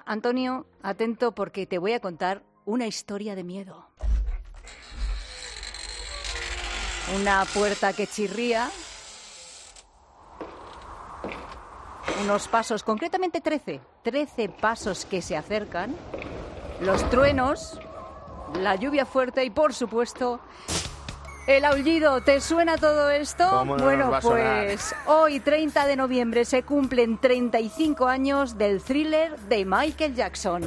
Antonio, atento porque te voy a contar una historia de miedo. Una puerta que chirría, unos pasos, concretamente 13 pasos que se acercan, los truenos, la lluvia fuerte y, por supuesto, el aullido. ¿Te suena todo esto? ¿Cómo no Bueno, nos va a sonar? pues hoy, 30 de noviembre, se cumplen 35 años del Thriller de Michael Jackson.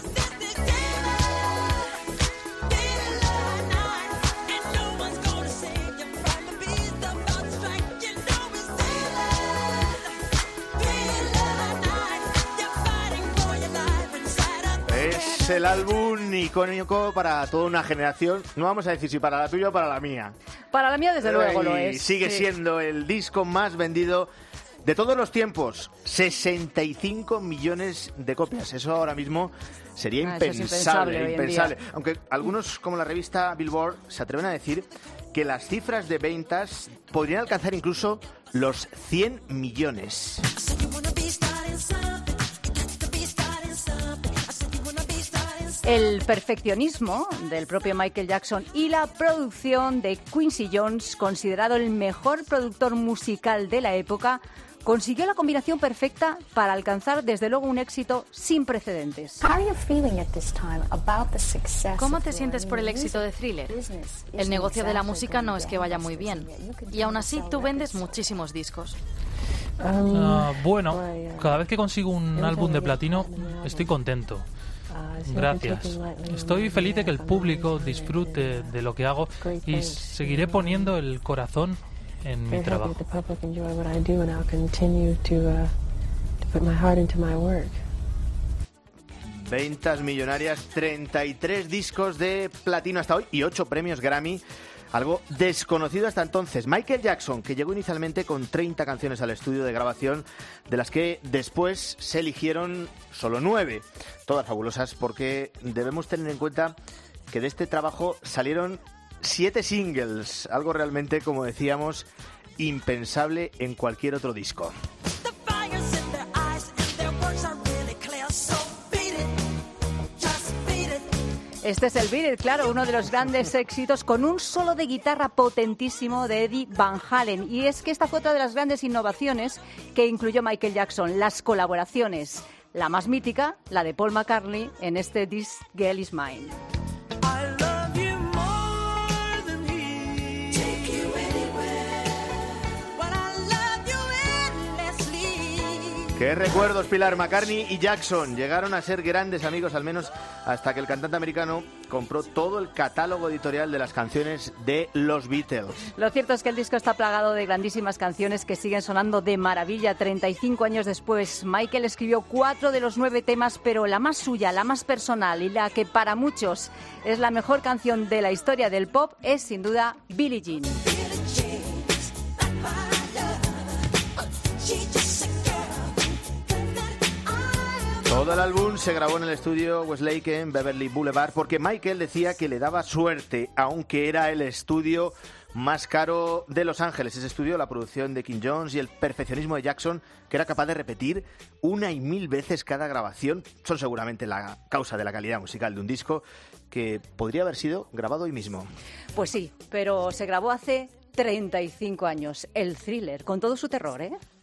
Es el álbum icónico para toda una generación. No vamos a decir si para la tuya o para la mía. Para la mía, desde luego, lo Y es. sigue Sí. siendo el disco más vendido de todos los tiempos. 65 millones de copias. Eso ahora mismo sería Eso es impensable hoy en día. Aunque algunos, como la revista Billboard, se atreven a decir que las cifras de ventas podrían alcanzar incluso los 100 millones. El perfeccionismo del propio Michael Jackson y la producción de Quincy Jones, considerado el mejor productor musical de la época, consiguió la combinación perfecta para alcanzar desde luego un éxito sin precedentes. ¿Cómo te sientes por el éxito de Thriller? El negocio de la música no es que vaya muy bien. Y aún así tú vendes muchísimos discos. Bueno, cada vez que consigo un álbum de platino estoy contento. Gracias. Estoy feliz de que el público disfrute de lo que hago y seguiré poniendo el corazón en mi trabajo. Ventas millonarias, 33 discos de platino hasta hoy y 8 premios Grammy. Algo desconocido hasta entonces. Michael Jackson, que llegó inicialmente con 30 canciones al estudio de grabación, de las que después se eligieron solo 9. Todas fabulosas, porque debemos tener en cuenta que de este trabajo salieron 7 singles. Algo realmente, como decíamos, impensable en cualquier otro disco. Este es el Beat It, claro, uno de los grandes éxitos con un solo de guitarra potentísimo de Eddie Van Halen. Y es que esta fue otra de las grandes innovaciones que incluyó Michael Jackson, las colaboraciones. La más mítica, la de Paul McCartney en este This Girl Is Mine. Qué recuerdos, Pilar. McCartney y Jackson llegaron a ser grandes amigos, al menos hasta que el cantante americano compró todo el catálogo editorial de las canciones de los Beatles. Lo cierto es que el disco está plagado de grandísimas canciones que siguen sonando de maravilla 35 años después. Michael escribió 4 de los 9 temas, pero la más suya, la más personal y la que para muchos es la mejor canción de la historia del pop es sin duda Billie Jean. Todo el álbum se grabó en el estudio Westlake en Beverly Boulevard porque Michael decía que le daba suerte, aunque era el estudio más caro de Los Ángeles. Ese estudio, la producción de King Jones y el perfeccionismo de Jackson, que era capaz de repetir 1 y 1000 veces cada grabación, son seguramente la causa de la calidad musical de un disco que podría haber sido grabado hoy mismo. Pues sí, pero se grabó hace 35 años. El Thriller, con todo su terror, ¿eh?